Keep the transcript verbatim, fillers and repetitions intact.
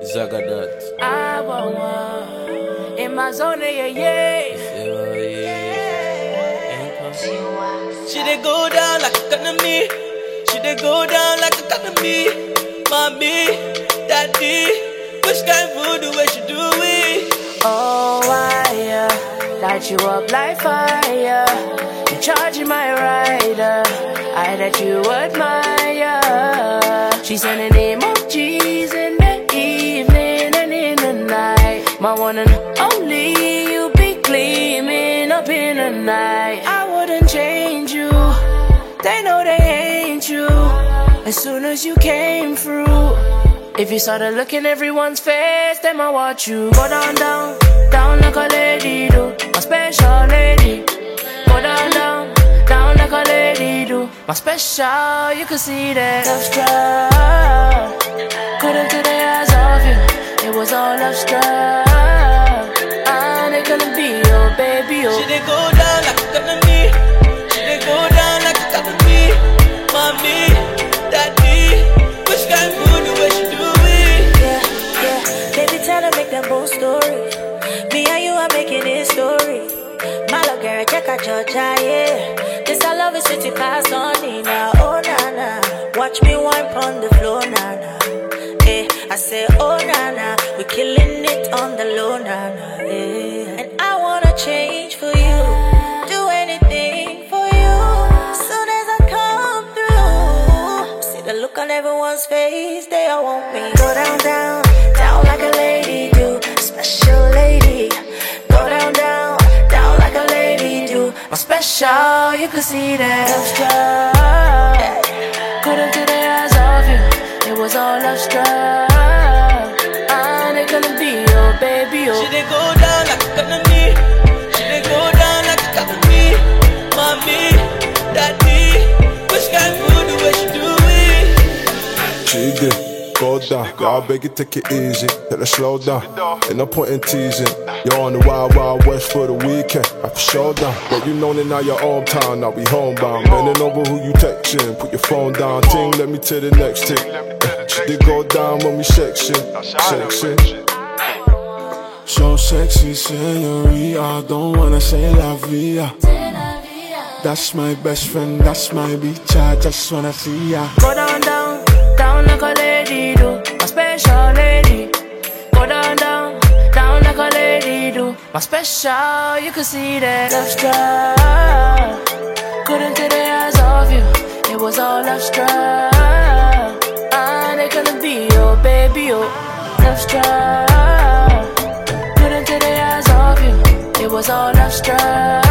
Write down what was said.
Zagadat. I want one in my zone, yeah, yeah. She dey go down like a economy. She dey go down like a economy. Mommy, daddy, which kind voodoo where she do it? Oh, I uh, light you up like fire. You charging my rider. I that you admire. She's sending emojis in the evening and in the night. My one and only, you be gleaming up in the night. I wouldn't change you. They know they ain't you. As soon as you came through, if you started looking everyone's face, then I watch you go down, down, down like a lady do. My special lady. Go down, down, down like a lady do. My special, you can see that love struck. Couldn't to the eyes of you, it was all love struck. And it gonna be your baby, oh. She dey go down like a economy. She dey go down like a economy. Mommy, daddy, which kind voodoo where she do it? Yeah, yeah, baby tell her make them both story. Me and you are making it story. My love girl, check out Georgia, yeah. This I love is city past on it now. Oh na na, watch me wine on the floor, na na. Eh, I say oh na na, we killing it on the low, na na. Eh, and I wanna change for you, do anything for you. Soon as I come through, see the look on everyone's face, they all want me. Go down, down, down like a lady do, special lady. Go down, down, down like a lady do. My special, you can see that love struck. Couldn't to the eyes of you, it was all love struck. And it gonna be your baby, oh. She dey go down like a economy. She dey go down like a economy. Mommy, daddy, which kind voodoo where she do it? She did, go down. Y'all beg you, take it easy. Let her slow down. Ain't no point in teasing. You're on the wild, wild west for the weekend. I for sure down. But you know that now you're hometown. Now we homebound. Bending over who you texting. Put your phone down. Ting, let me to the next thing. She did go down when we sexing. Sexing. So sexy, senorita. Don't wanna say la vida. That's my best friend. That's my bitch. I just wanna see ya. Go down, down, down like a lady do. My special lady. Go down, down, down like a lady do. My special, you can see that love struck. Couldn't to the eyes of you, it was all love struck. And it gonna be your baby, oh. Love struck. Couldn't to the eyes of you, it was all love struck.